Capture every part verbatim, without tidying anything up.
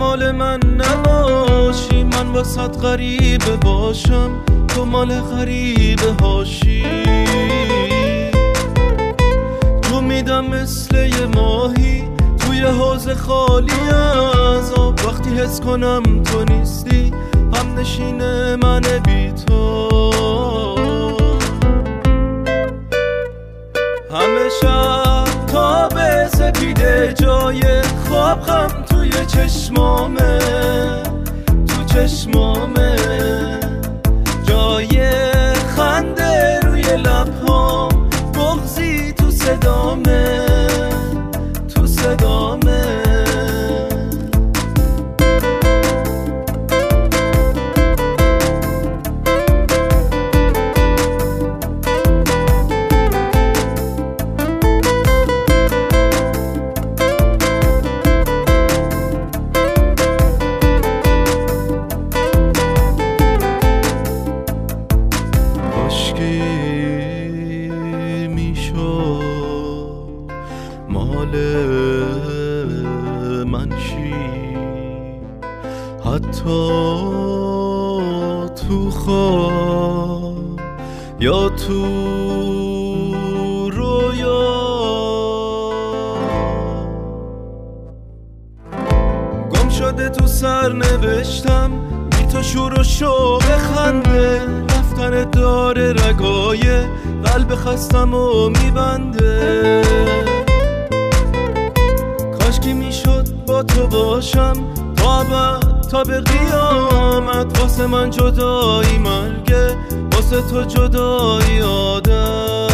مال من نباشی، من واسط غریبه باشم، تو مال غریبه هاشی. تو میدم مثل یه ماهی توی حوض خالی از آب، وقتی حس کنم تو نیستی هم نشینه من بی تو. همه شب تا به سپیده جای خواب غم توی چشمامه، تو چشمامه جای خنده روی لبهام، بغضی تو صدامه، تو صدامه. مال من شی حتی تو خواب یا تو رویا. گم شده تو سر نوشتم بی تو شور و شوق خنده، رفتن داره رگای قلب خستم و میبنده. کاشکی میشد با تو باشم تا ابد تا به قیامت، واسه من جدایی مرگه، واسه تو جدایی عادت.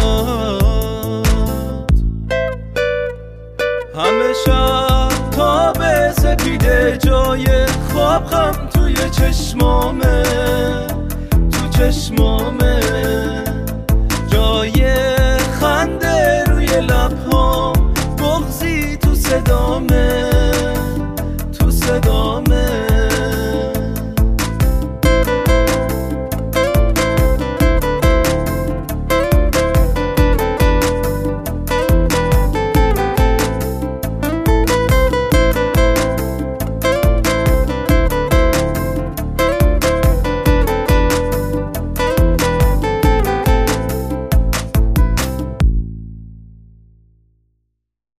همه شب تا به سپیده جای خواب غم توی چشمامه، تو چشمامه